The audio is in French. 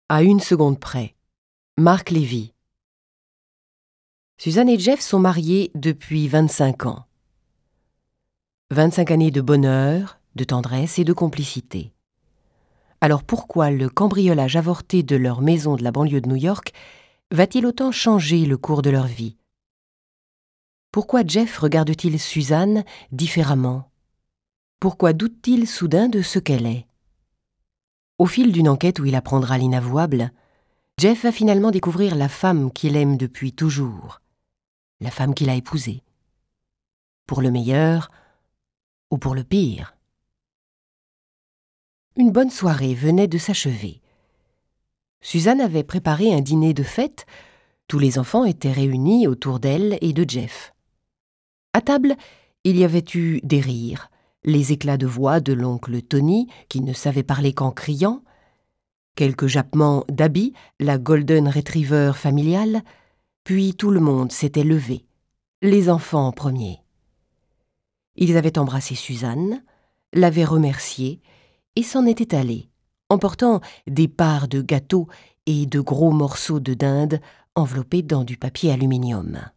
À une seconde près. Marc Lévy. Suzanne et Jeff sont mariés depuis 25 ans. 25 années de bonheur, de tendresse et de complicité. Alors pourquoi le cambriolage avorté de leur maison de la banlieue de New York va-t-il autant changer le cours de leur vie? Pourquoi Jeff regarde-t-il Suzanne différemment? Pourquoi doute-t-il soudain de ce qu'elle est? Au fil d'une enquête où il apprendra l'inavouable, Jeff va finalement découvrir la femme qu'il aime depuis toujours, la femme qu'il a épousée. Pour le meilleur ou pour le pire. Une bonne soirée venait de s'achever. Suzanne avait préparé un dîner de fête. Tous les enfants étaient réunis autour d'elle et de Jeff. À table, il y avait eu des rires, les éclats de voix de l'oncle Tony, qui ne savait parler qu'en criant, quelques jappements d'Abby, la golden retriever familiale, puis tout le monde s'était levé, les enfants en premier. Ils avaient embrassé Suzanne, l'avaient remerciée et s'en étaient allés, emportant des parts de gâteau et de gros morceaux de dinde enveloppés dans du papier aluminium.